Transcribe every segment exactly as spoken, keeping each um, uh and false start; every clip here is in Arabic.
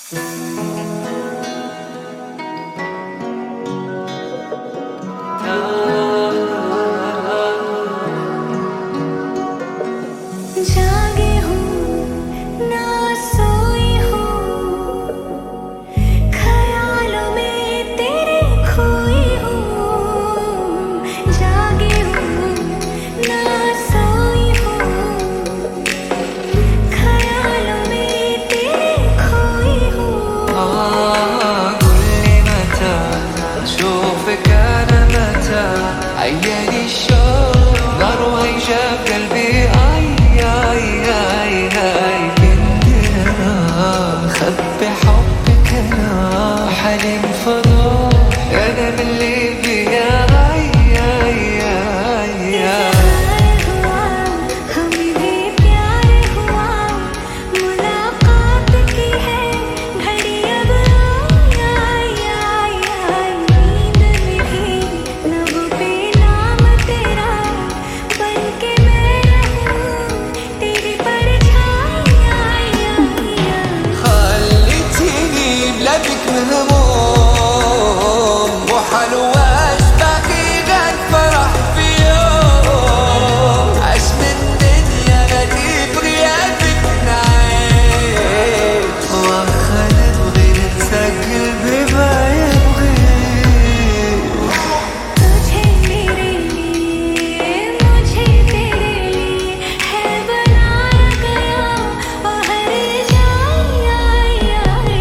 जागी हूँ ना सोई हूँ, ख्यालों में तेरे खोई हूँ। जागी हूँ ना सोई हूँ, ख्यालों में तेरे खोई हूँ। قولي متى أشوفك أنا، متى عياني الشوق نار وهيجة بقلبي. آي آي آي آي كنت أنا خبي حبك أنا، حلم فضول أنا من اللي بيا. آي آي آي آي हमें भी प्यार हुआ, मुलाकात की है घड़ी अब। आई आई आई नींद में भी लबों पे नाम तेरा, बन के मैं रहूं तेरी परछाई। आई आई आई خليتيني بلادك مهموم وحلواش باقي غير فرح في يوم. عاش من دنيا غادي بغيابك نعيش، واخا نبغي ننسى قلبي ما يبغيش. तुझे मेरे लिए मुझे तेरे लिए है बनाया गया, और हर जाई आई आई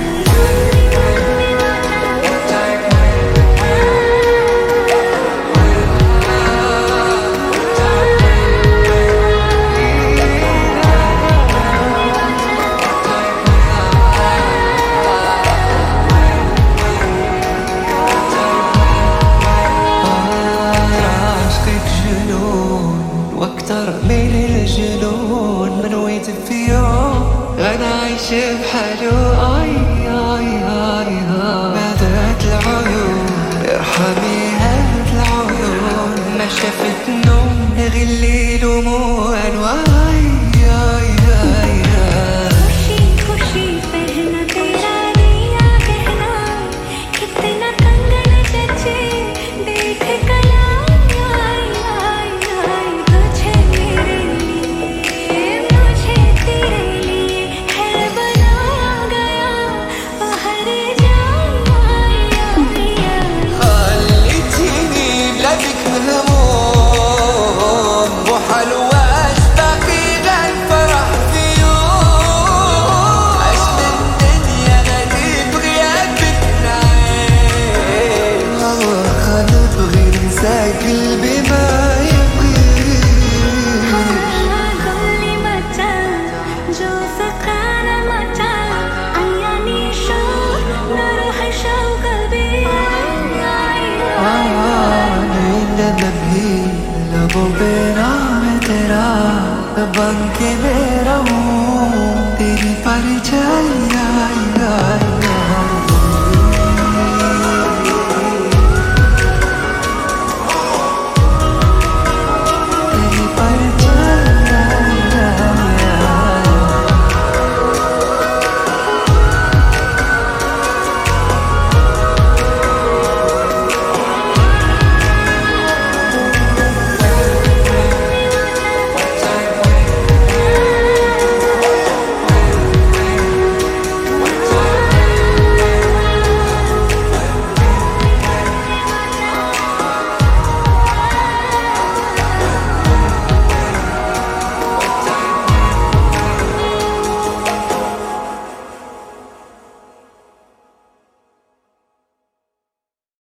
عشقك جنون واكتر من الجنون، من ويت في يوم غنى عايش بحاله. اي اي اي ماذات العيون ارحمي هاد العيون، ما شافت نوم غير الليل وموال. اي اي اي खुशी खुशी पहना तेरा दिया कहना, कितना कंगन जचे देख कलाई। आई आई आई तुझे मेरे लिए मुझे तेरे लिए है बनाया गया, और हर जाई आई आई आई خليتيني بلادك مهموم وحلواش باقي غير فرح في يوم. عاش من دنيا غادي بغيابك نعيش، واخا نبغي ننسى قلبي ما يبغيش. قولي متى जो فقانا متى عياني شوق نروح شوق قلبي. नींद में भी लबों पे नाम तेरा, बन के